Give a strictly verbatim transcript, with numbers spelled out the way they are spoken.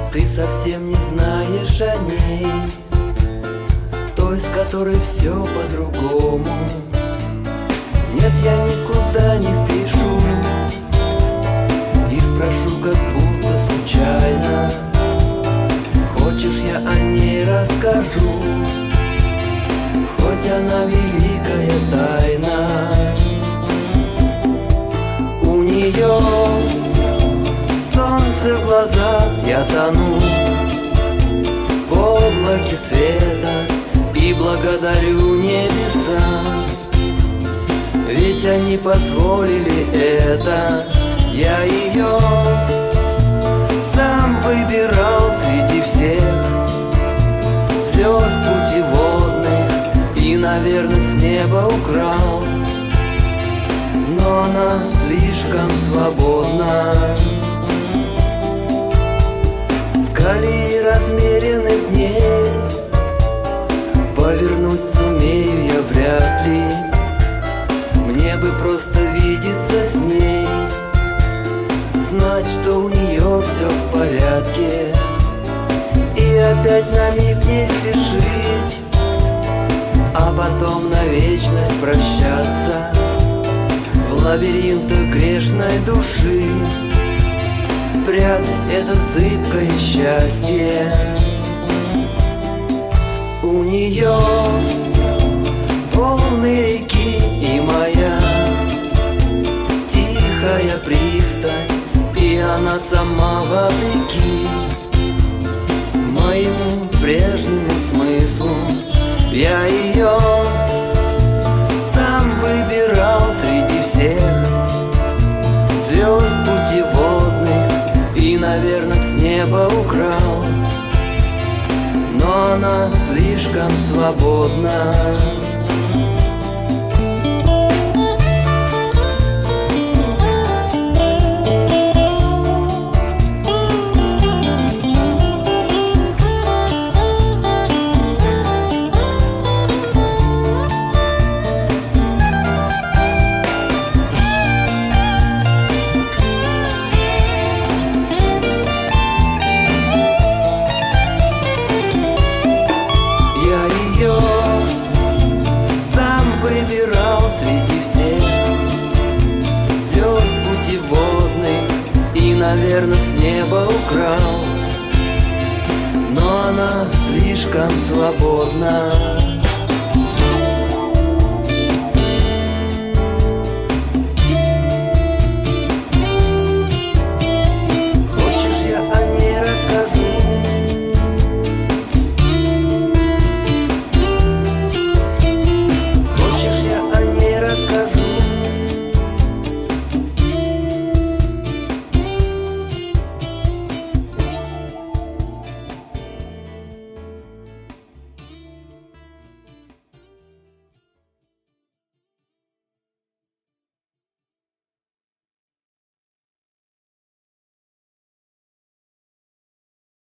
Ты совсем не знаешь о ней, той, с которой все по-другому. Нет, я никуда не спешу и спрошу, как будто случайно. Хочешь, я о ней расскажу, хоть она великая тайна. У нее солнце в глазах, я тону в облаке света и благодарю небеса, ведь они позволили это. Я ее сам выбирал среди всех звезд путеводных и, наверное, с неба украл, но она слишком свободна. С колеи размеренных дней повернуть сумею я вряд ли. Мне бы просто видеться с ней, знать, что у нее все в порядке, и опять на миг не спешить, а потом на вечность прощаться в лабиринтах грешной души, прятать это зыбкое счастье. У нее волны реки и моя тихая пристань, и она сама вопреки моему прежнему смыслу. Я ее сам выбирал среди всех звезд путеводных и, наверное, с неба украл, но она слишком свободна. Выбирал среди всех звезд путеводных и, наверное, с неба украл, но она слишком свободна.